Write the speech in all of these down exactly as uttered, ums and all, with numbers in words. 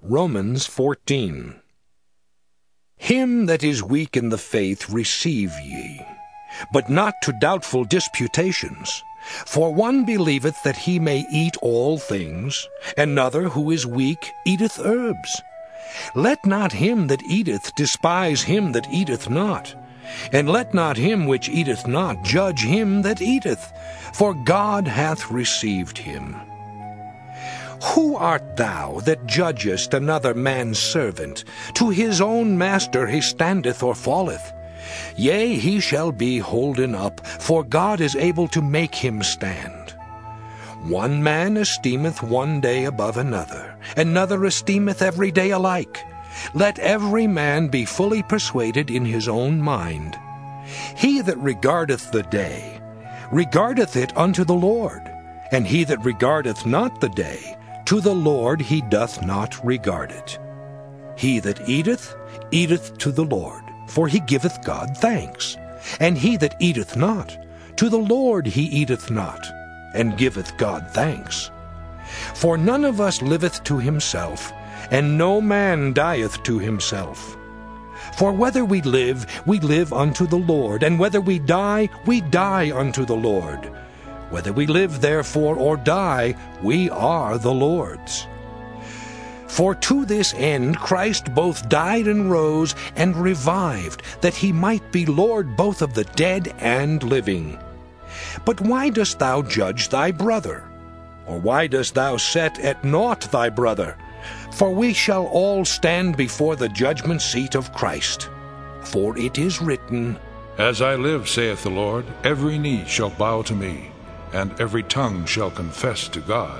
Romans fourteen. Him that is weak in the faith receive ye, but not to doubtful disputations. For one believeth that he may eat all things, another who is weak eateth herbs. Let not him that eateth despise him that eateth not, and let not him which eateth not judge him that eateth, for God hath received him. Who art thou that judgest another man's servant? To his own master he standeth or falleth. Yea, he shall be holden up, for God is able to make him stand. One man esteemeth one day above another, another esteemeth every day alike. Let every man be fully persuaded in his own mind. He that regardeth the day, regardeth it unto the Lord, and he that regardeth not the day, to the Lord he doth not regard it. He that eateth, eateth to the Lord, for he giveth God thanks. And he that eateth not, to the Lord he eateth not, and giveth God thanks. For none of us liveth to himself, and no man dieth to himself. For whether we live, we live unto the Lord, and whether we die, we die unto the Lord. Whether we live therefore or die, we are the Lord's. For to this end Christ both died and rose and revived, that he might be Lord both of the dead and living. But why dost thou judge thy brother? Or why dost thou set at naught thy brother? For we shall all stand before the judgment seat of Christ. For it is written, As I live, saith the Lord, every knee shall bow to me, and every tongue shall confess to God.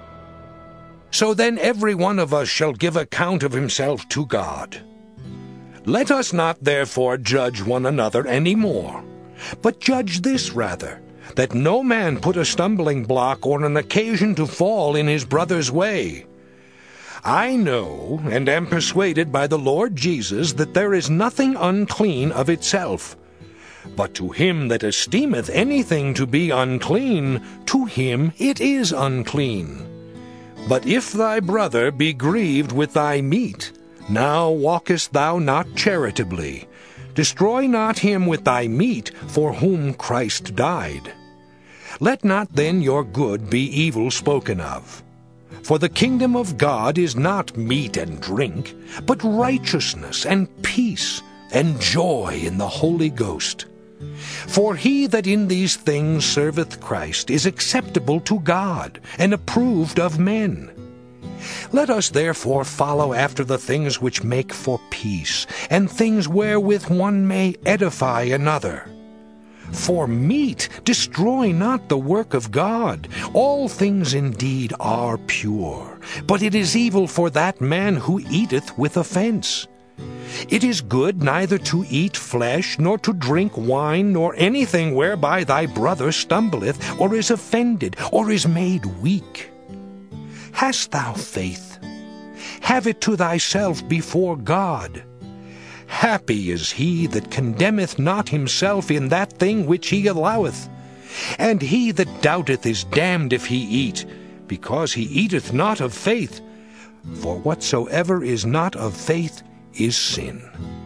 So then every one of us shall give account of himself to God. Let us not therefore judge one another any more, but judge this rather, that no man put a stumbling block or an occasion to fall in his brother's way. I know and am persuaded by the Lord Jesus that there is nothing unclean of itself. But to him that esteemeth anything to be unclean, to him it is unclean. But if thy brother be grieved with thy meat, now walkest thou not charitably. Destroy not him with thy meat, for whom Christ died. Let not then your good be evil spoken of. For the kingdom of God is not meat and drink, but righteousness and peace and joy in the Holy Ghost. For he that in these things serveth Christ is acceptable to God, and approved of men. Let us therefore follow after the things which make for peace, and things wherewith one may edify another. For meat destroy not the work of God. All things indeed are pure, but it is evil for that man who eateth with offense. It is good neither to eat flesh, nor to drink wine, nor anything whereby thy brother stumbleth, or is offended, or is made weak. Hast thou faith? Have it to thyself before God. Happy is he that condemneth not himself in that thing which he alloweth. And he that doubteth is damned if he eat, because he eateth not of faith. For whatsoever is not of faith is sin.